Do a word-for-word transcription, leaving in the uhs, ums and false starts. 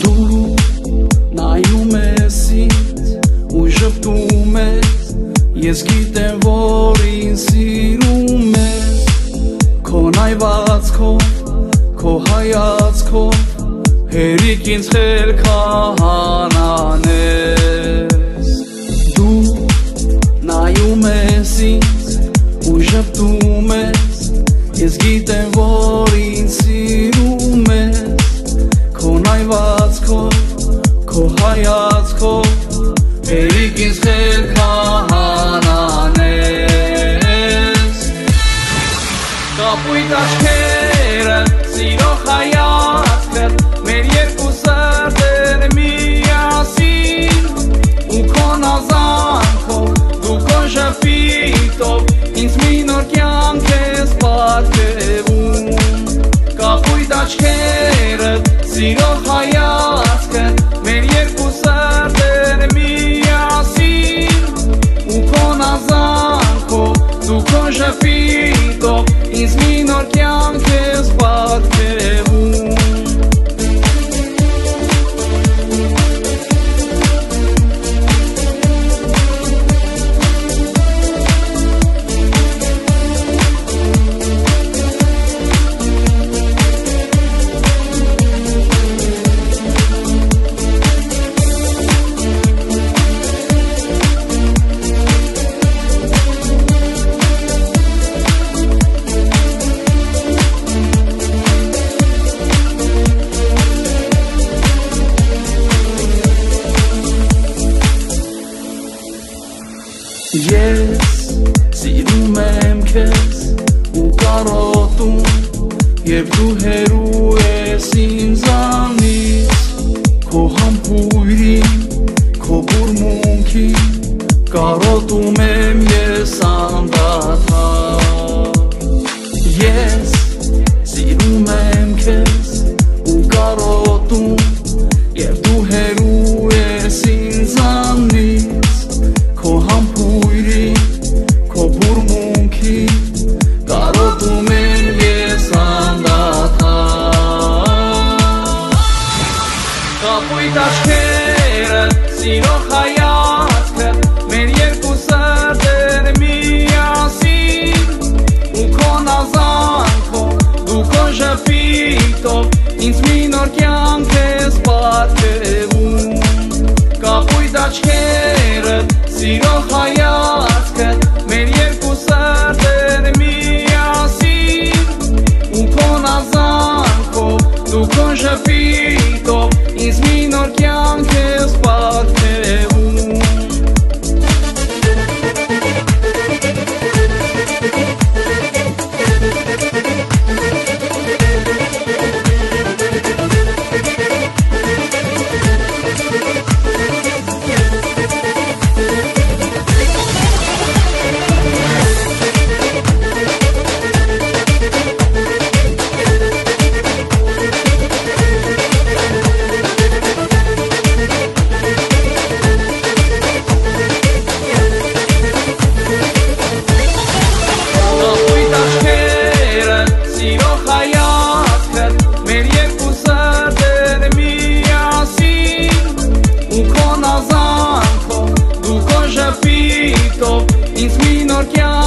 Դու նայում ես ինձ ու շփթում ես, ես գիտեմ, որ ինձ սիրում ես, քո նայվածքով, քո հայացքով, հերիք ինձ խելքահանան ես։ Դու նայում ես ինձ ու շփթում ես, ես գիտեմ, որ ինձ սիրում ես, քո նայվածքով, քո հայացքով, հերիք ինձ խելքահանան ես։ Կապույտ աչքերը, սիրող հայացքը, մեր երկու սրտերը միասին, ու քո նազանքով, դու քո շփիտով, ինձ մի նոր կյանք ես պատկերում։ Կապույտ աչքերը, սիրող հայացքը, մեր երկու սրտերը միասին, ու քո նազանքով, դու քո շփիտով, ինձ մի նոր կյանք ես պատկերում։ Ես սիրում եմ քեզ ու կարոտում, և դու հեռու ես ինձանից, քո համբույրին, քո բուրմունքին, կարոտում եմ ես անդադար։ Ես սիրում եմ քեզ ու կարոտում, և դու հեռու ես ինձանից, քո համբույրին, քո բուրմունքին, կարոտում եմ ես անդադար։ Կապույտ աչքերը, սիրող հայացքը, մեր երկու սրտերը միասին, ու քո նազանքով, դու քո շփիտով, ինձ մի նոր կյանք ես պատկերում։ Կապույտ աչքերը, սիրող հայացքը, մեր երկու սրտերը միասին, ու քո նազանքով, դու քո շփիտով, ինձ մի նոր կյանք ես պատկերում։ Ինձ մի նոր կյանք